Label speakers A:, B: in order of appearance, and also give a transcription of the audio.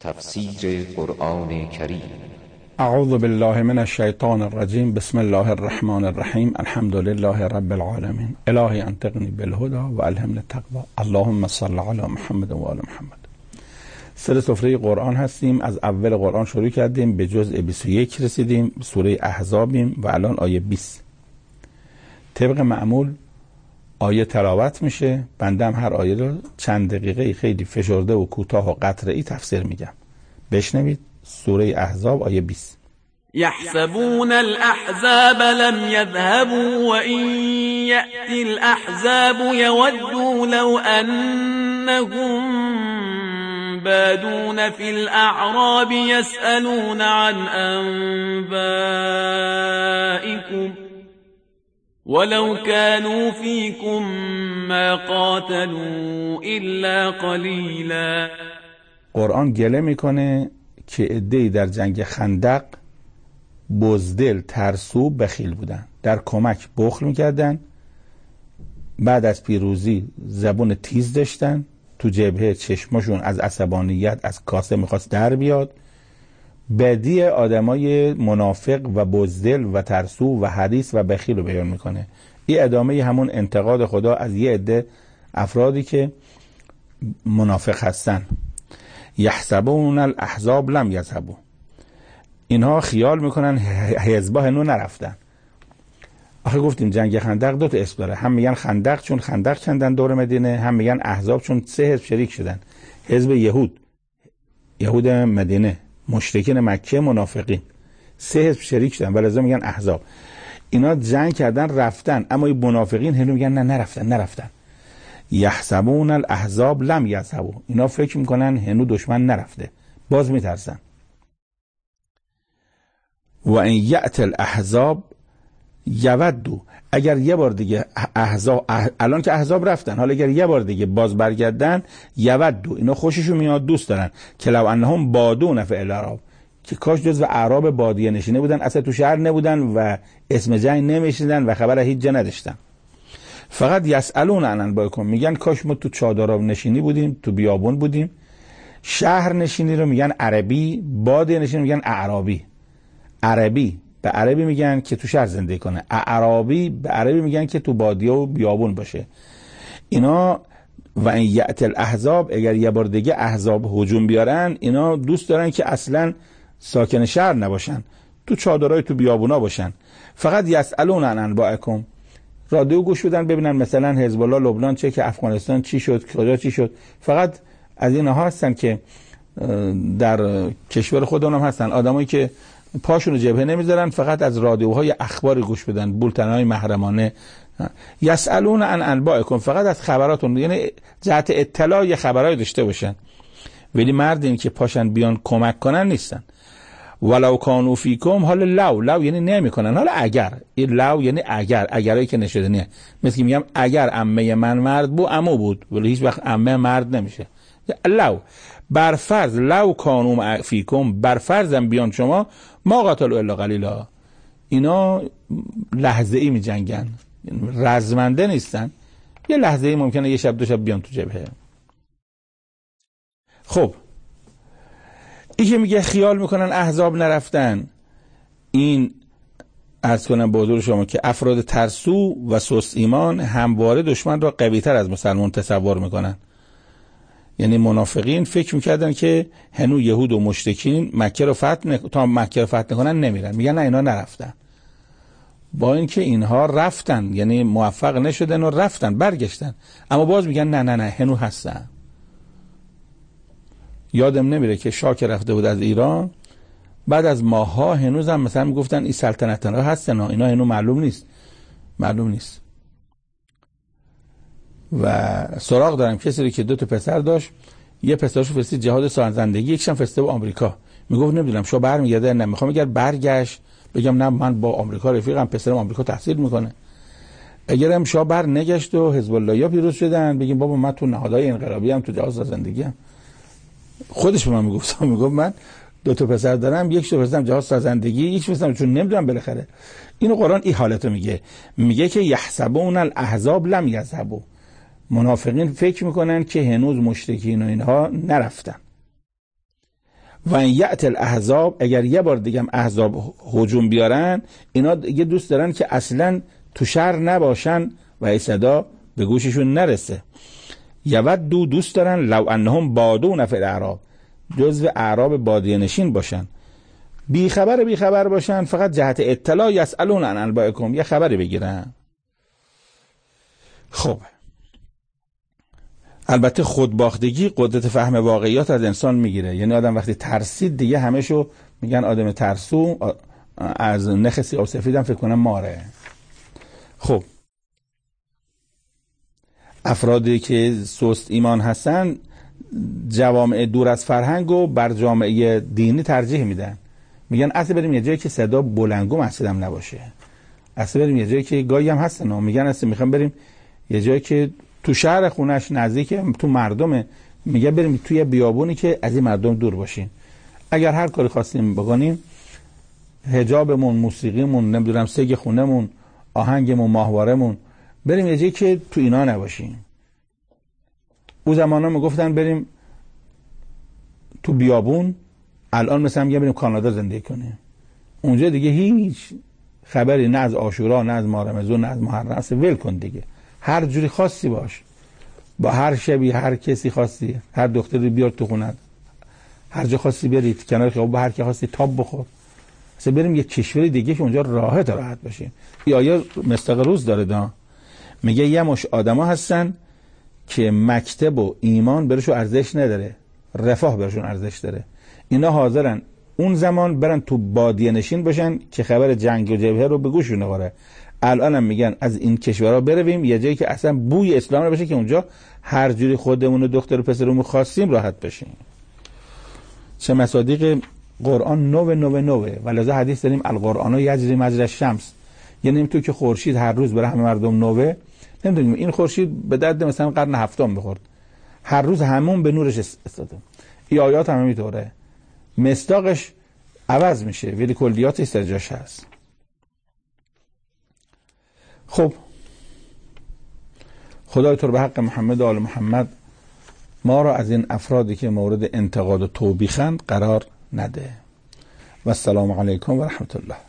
A: تفسیر قرآن کریم.
B: اعوذ بالله من الشیطان الرجیم. بسم الله الرحمن الرحیم. الحمد لله رب العالمین. الهی انطقنی بالهدى و الهمنی التقوی. اللهم صل علی محمد و آل محمد. سر سفره قرآن هستیم. از اول قرآن شروع کردیم، به جزء 21 رسیدیم، سوره احزابیم و الان آیه 20. طبق معمول آیه تلاوت میشه، بنده هم هر آیه رو چند دقیقه خیلی فشرده و کوتاه و قطره‌ای تفسیر میگم. بشنوید. سوره احزاب آیه 20.
C: يحسبون الأحزاب لم يذهبوا وإن يأتي الأحزاب يودوا لو أنهم بادون في الأعراب يسألون عن أنبائكم ولو كانوا فيكم ما قاتلوا إلا قليلا.
B: قرآن گله میکنه که عده‌ای در جنگ خندق بزدل، ترسو، بخیل بودن، در کمک بخل میکردن، بعد از پیروزی زبون تیز داشتن، تو جبهه چشمشون از عصبانیت از کاسه میخواست در بیاد. بدی آدمای منافق و بزدل و ترسو و حریص و بخیل رو بیان میکنه. این ادامه همون انتقاد خدا از یه عده افرادی که منافق هستن. یحسبون الاحزاب لم یذهبوا، اینها خیال میکنن حزبا هنو نرفتن. آخه گفتیم جنگ خندق دو تا اسم داره، هم میگن خندق چون خندق کندن دور مدینه، هم میگن احزاب چون سه حزب شریک شدن. حزب یهود مدینه، مشرکین مکه، منافقین، سه حزب شریک شدن و لذا میگن احزاب. اینا جنگ کردن رفتن، اما این منافقین هنو میگن نه نرفتن. یحسبون الاحزاب لم یذهبوا، اینا فکر میکنن هنو دشمن نرفته، باز میترسن. و ان یأتی الاحزاب یودوا، اگر یه بار دیگه احزاب، الان که احزاب رفتن، حالا اگر یه بار دیگه باز برگردن، یودوا، اینا خوششون میاد، دوست دارن که لو انهم بادون فی الاعراب، که کاش جزو اعراب بادیه نشینه بودن، اصلا تو شهر نبودن و اسم جنگ نمیشنیدن و خبر هیچ جا نداشتن. فقط یسألون عن انبائکم، میگن کاش ما تو چادراب نشینی بودیم، تو بیابون بودیم. شهر نشینی رو میگن عربی، بادیه نشینی میگن اعرابی. عربی به عربی میگن که تو شهر زندگی کنه، اعرابی به عربی میگن که تو بادیه و بیابون باشه. اینا و ان یأتی الاحزاب، اگر یه بار دیگه احزاب هجوم بیارن، اینا دوست دارن که اصلا ساکن شهر نباشن، تو چادرای تو بیابونا باشن. فقط یسألون عن انبائکم، رادیو گوش بدن ببینن مثلا حزب الله لبنان چه، که افغانستان چی شد، کجا چی شد. فقط از اینها هستن که در کشور خودمون هم هستن آدمایی که پاشون رو جبهه نمیذارن، فقط از رادیوهای اخبار گوش بدن، بولتنهای محرمانه. یسألون عن انبائکم، فقط از خبراتون، یعنی جهت اطلاع یه خبرای داشته باشن، ولی مردین که پاشن بیان کمک کنن نیستن. ولو کانوا فیکم، حالا لو یعنی نمیکنن، حالا اگر، این لو یعنی اگرایی که نشدنیه. مثل که میگم اگر عمه من مرد بود عمو بود، ولی هیچ وقت عمه مرد نمیشه. لو برفرض، لو کانوا فیکم، برفرضم بیان شما، ما قاتلوا الا قلیلا، اینا لحظه ای می جنگن، رزمنده نیستن، یه لحظه ای ممکنه یه شب دو شب بیان تو جبهه. خب این که میگه خیال میکنن احزاب نرفتن، این عرض کنم به حضور شما که افراد ترسو و سست ایمان همواره دشمن را قوی‌تر از مسلمان تصور میکنن. یعنی منافقین فکر میکردن که هنو یهود و مشرکین مکه رو تا مکه رو فتح نکنن نمیرن، میگن نه اینا نرفتن، با اینکه اینها رفتن، یعنی موفق نشدن و رفتن برگشتن، اما باز میگن نه هنو هستن. یادم نمیره که شاه که رفته بود از ایران، بعد از ماها هنوز هم مثلا میگفتن این سلطنت ها هستن، اینا هنو معلوم نیست. و سراغ دارم کسی که 2 تا پسر داشت، یه پسرشو فرستید جهاد سازندگی، یکیشم فرستاد به آمریکا. میگفت نمیدونم شاه برمیگرده، نه میخوام اگر برگشت بگم نه من با آمریکا رفیقم، پسرم آمریکا تحصیل میکنه. اگرم شاه بر نگشت و حزب الله یا پیروز شدن، بگیم بابا من تو نهادهای انقلابی ام، تو جهاد سازندگی ام. خودش به من میگفت من 2 تا پسر دارم، یکیشو فرستادم جهاد سازندگی، یکیشو فرستادم چون نمیدونم بالاخره. اینو قرآن این حالتو میگه که یحسبون الاحزاب لم یذهبوا، منافقین فکر میکنن که هنوز مشرکین و اینها نرفتن. و این یأت الاحزاب، اگر یه بار دیگه هم احزاب هجوم بیارن، اینا دیگه دوست دارن که اصلا تو شهر نباشن و این صدا به گوششون نرسه. یودو، دوست دارن، لو انهم بادون فی الاعراب، جزو اعراب بادیه نشین باشن، بی خبر باشن، فقط جهت اطلاع، یسالون عن انبائکم، یه خبری بگیرن. خب البته خودباختگی قدرت فهم واقعیات از انسان میگیره. یعنی آدم وقتی ترسید دیگه همشو میگن آدم ترسو، از نخ سیاه و سفیدم فکر کنم ماره. خب افرادی که سست ایمان هستن جوامع دور از فرهنگ و بر جامعه دینی ترجیح میدن. میگن اصلا بریم یه جایی که صدا بلنگو مسجدم نباشه، اصلا بریم یه جایی که گاهی هم هستن میگن اصلا میخوام بریم یه جایی که تو شهر خونش نزدیک تو مردمه، میگه بریم توی بیابونی که از این مردم دور باشین. اگر هر کاری خواستیم بکنیم، حجابمون، موسیقیمون، نمیدونم سگ خونمون، آهنگمون، ماهوارمون، بریم یه جایی که تو اینا نباشیم. او زمانا میگفتن بریم تو بیابون، الان مثلا میگه بریم کانادا زندگی کنیم. اونجا دیگه هیچ خبری نه از عاشورا، نه از ماه رمضان، نه از محرم، ول کن دیگه. هر جوری خاصی باش، با هر شبی، هر کسی خاصی، هر دختری بیار تو خونت، هر جا خاصی برید کنار خیابون، با هر کی خاصی تاب بخور. اصلا بریم یه کشور دیگه که اونجا راحت باشیم. این آیه مستق روز داره دا. میگه یه مش آدما هستن که مکتب و ایمان برشون ارزش نداره، رفاه برشون ارزش داره. اینا حاضرن اون زمان برن تو بادیه نشین باشن که خبر جنگ و جبهه رو به گوششون نخوره. الان هم میگن از این کشورها برویم یه جایی که اصلا بوی اسلام نباشه، که اونجا هر جوری خودمون و دختر و پسرمون خواستیم راحت بشیم. چه مصادیق قرآن نوه و لذا حدیث داریم القرآن یجری مجری الشمس. یعنی تو که خورشید هر روز برای همه مردم نوه، نمیدونیم این خورشید به درد مثلا قرن هفتم بخورد، هر روز همون به نورش استاده. این آیات هم همینطوره، مصداقش عوض میشه ولی کلیاتش در جاش هست. خب خدای تو به حق محمد و آل محمد ما را از این افرادی که مورد انتقاد و توبیخند قرار نده. و السلام علیکم و رحمت الله.